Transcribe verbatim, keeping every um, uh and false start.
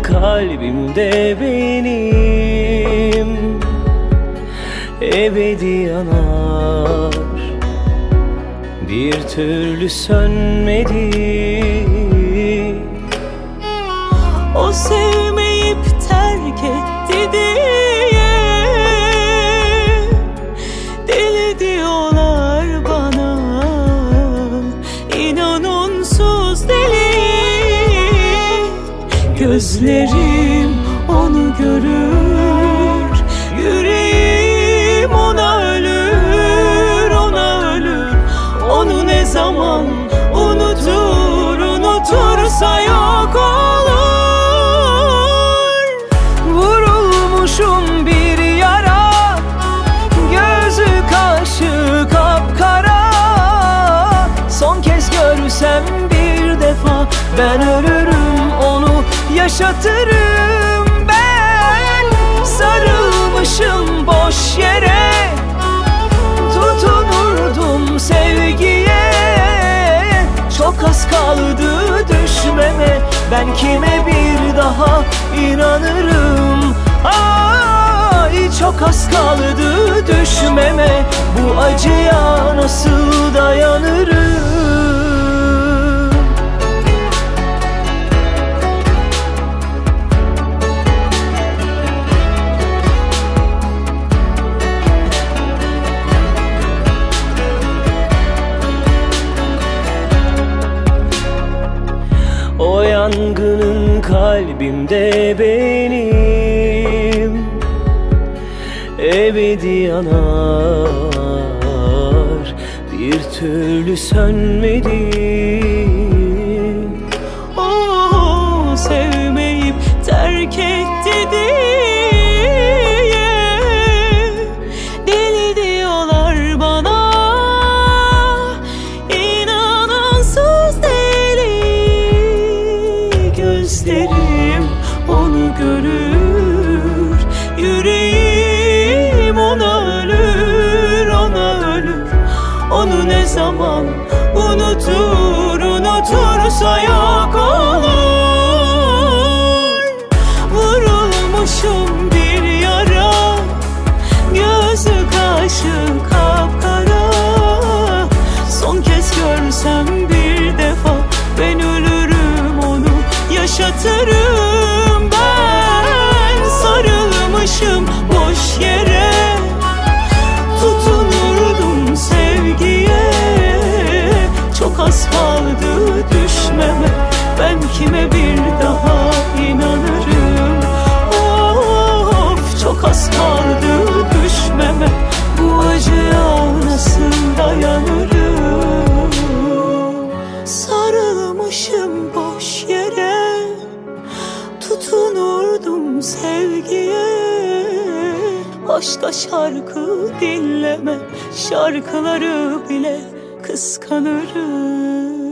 kalbimde benim ebedi yanar, bir türlü sönmedi. O sevmeyip terk etti diye deli diyorlar bana, İnan onsuz deli. Gözlerim onu görür, yüreğim ona ölür, ona ölür. Onu ne zaman unutur, unutursa yok olur. Vurulmuşum bir yara, gözü kaşı kapkara. Son kez görsem bir defa ben ölürüm, onu yaşatırım ben. Sarılmışım boş yere, tutunurdum sevgiye. Çok az kaldı düşmeme, ben kime bir daha inanırım? Ay çok az kaldı düşmeme, bu acıya nasıl dayanırım? O yangının kalbimde benim ebedi yanar, bir türlü sönmedi. O sevmeyip terk etti diye deli diyorlar bana, İnan onsuz deli. Gözlerim onu görür, yüreğim ona ölür, ona ölür. Onu ne zaman unutur, unutursa yok olur. Vurulmuşum bir yara, gözü kaşı kapkara. Son kez görsem bir defa ben ölürüm, onu yaşatırım ben. Sarılmışım boş yere, tutunurdum sevgiye. Çok az kaldı düşmeme, ben kime bir daha inanırım? Of çok az kaldı düşmeme, bu acıya nasıl dayanırım? Sarılmışım boş yere, tutunurdum sevgiye. Başka şarkı dinleme, şarkıları bile kıskanırım.